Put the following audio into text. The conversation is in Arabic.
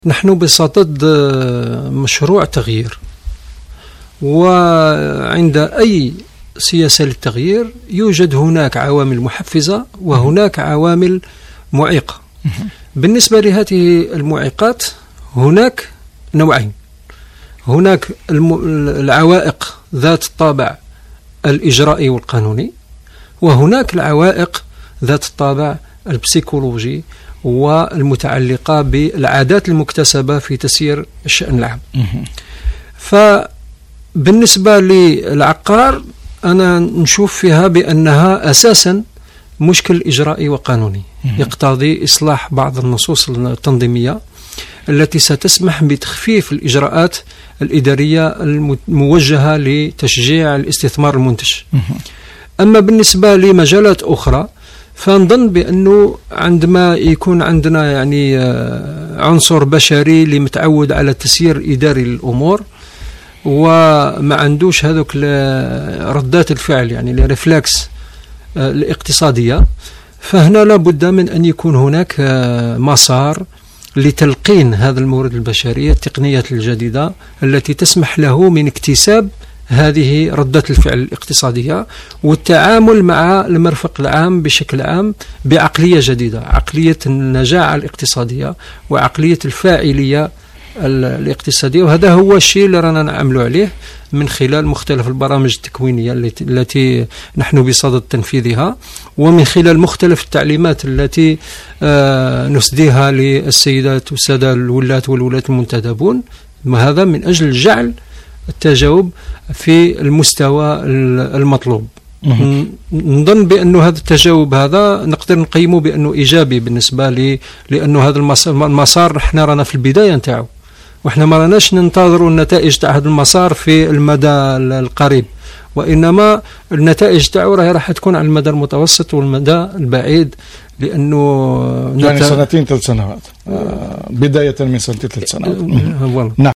نحن بصدد مشروع تغيير، وعند أي سياسة للتغيير يوجد هناك عوامل محفزة وهناك عوامل معيقة. بالنسبة لهذه المعيقات هناك نوعين: هناك العوائق ذات الطابع الإجرائي والقانوني، وهناك العوائق ذات الطابع البسيكولوجي والمتعلقة بالعادات المكتسبة في تسيير الشأن العام. فبالنسبة للعقار أنا نشوف فيها بأنها أساسا مشكل إجرائي وقانوني يقتضي إصلاح بعض النصوص التنظيمية التي ستسمح بتخفيف الإجراءات الإدارية الموجهة لتشجيع الاستثمار المنتج. أما بالنسبة لمجالات أخرى فنظن بأنه عندما يكون عندنا يعني عنصر بشري اللي متعود على تسيير إداري للأمور وما عندوش هذوك ردات الفعل يعني الريفلكس الاقتصادية، فهنا لابد من أن يكون هناك مسار لتلقين هذا المورد البشري التقنيات الجديدة التي تسمح له من اكتساب هذه ردات الفعل الاقتصادية والتعامل مع المرفق العام بشكل عام بعقلية جديدة، عقلية النجاعة الاقتصادية وعقلية الفاعلية الاقتصادية. وهذا هو الشيء اللي رانا نعملوا عليه من خلال مختلف البرامج التكوينية التي نحن بصدد تنفيذها، ومن خلال مختلف التعليمات التي نسديها للسيدات والسادة الولاة والولاة المنتدبون، هذا من أجل جعل التجاوب في المستوى المطلوب. نظن بأنه هذا التجاوب هذا نقدر نقيمه بأنه إيجابي بالنسبة لي، لأنه هذا المسار احنا رانا في البداية نتاعو، واحنا ما راناش ننتظروا النتائج تاع هذا المسار في المدى القريب، وإنما النتائج تاعو راح تكون على المدى المتوسط والمدى البعيد، لأنه يعني 2-3 سنوات بداية من 2-3 سنوات. نعم.